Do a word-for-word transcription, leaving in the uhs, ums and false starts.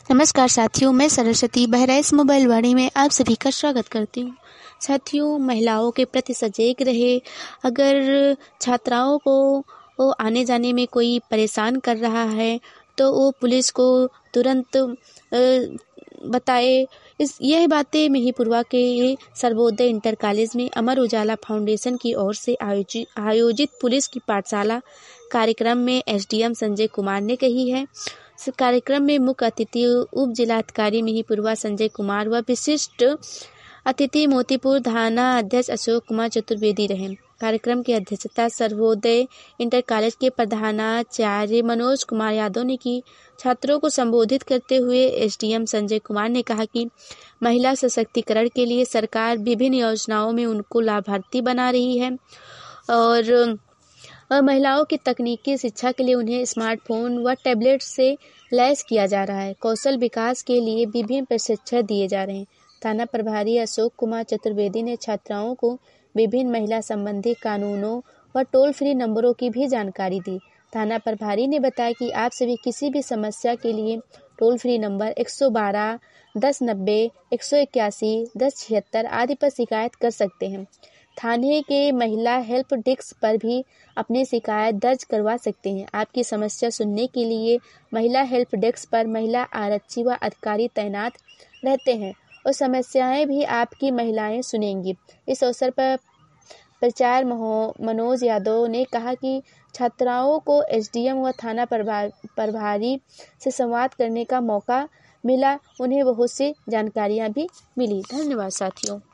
नमस्कार साथियों, मैं सरस्वती बहराइच मोबाइल वाणी में आप सभी का स्वागत करती हूँ। साथियों, महिलाओं के प्रति सजग रहे। अगर छात्राओं को वो आने जाने में कोई परेशान कर रहा है तो वो पुलिस को तुरंत अ, बताए। इस यह बातें महिपुरवा के सर्वोदय इंटर कॉलेज में अमर उजाला फाउंडेशन की ओर से आयोजित आयोजित पुलिस की पाठशाला कार्यक्रम में एसडीएम संजय कुमार ने कही है। इस कार्यक्रम में मुख्य अतिथि उप जिलाधिकारी महिपुरवा संजय कुमार व विशिष्ट अतिथि मोतीपुर थाना अध्यक्ष अशोक कुमार चतुर्वेदी रहे। कार्यक्रम की अध्यक्षता सर्वोदय इंटर कॉलेज के प्रधानाचार्य मनोज कुमार यादव ने की। छात्रों को संबोधित करते हुए एसडीएम संजय कुमार ने कहा कि महिला सशक्तिकरण के लिए सरकार विभिन्न योजनाओं में उनको लाभार्थी बना रही है और और महिलाओं की तकनीकी शिक्षा के लिए उन्हें स्मार्टफोन व टैबलेट से लैस किया जा रहा है। कौशल विकास के लिए विभिन्न प्रशिक्षण दिए जा रहे हैं। थाना प्रभारी अशोक कुमार चतुर्वेदी ने छात्राओं को विभिन्न महिला संबंधी कानूनों व टोल फ्री नंबरों की भी जानकारी दी। थाना प्रभारी ने बताया कि आप सभी किसी भी समस्या के लिए टोल फ्री नंबर एक सौ बारह, दस नब्बे, एक सौ इक्यासी, दस छिहत्तर आदि पर शिकायत कर सकते हैं। थाने के महिला हेल्प डेस्क पर भी अपनी शिकायत दर्ज करवा सकते हैं। आपकी समस्या सुनने के लिए महिला हेल्प डेस्क पर महिला आरक्षी व अधिकारी तैनात रहते हैं और समस्याएं भी आपकी महिलाएं सुनेंगी। इस अवसर पर प्रचार मनोज यादव ने कहा कि छात्राओं को एसडीएम व थाना प्रभारी से संवाद करने का मौका मिला। उन्हें बहुत सी जानकारियां भी मिली। धन्यवाद साथियों।